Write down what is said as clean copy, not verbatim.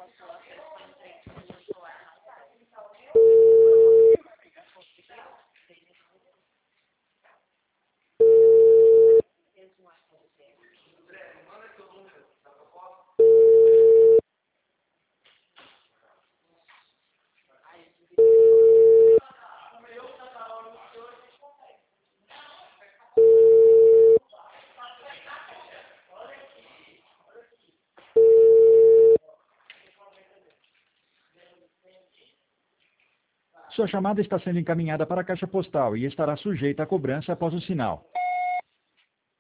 Sua chamada está sendo encaminhada para a caixa postal e estará sujeita a cobrança após o sinal.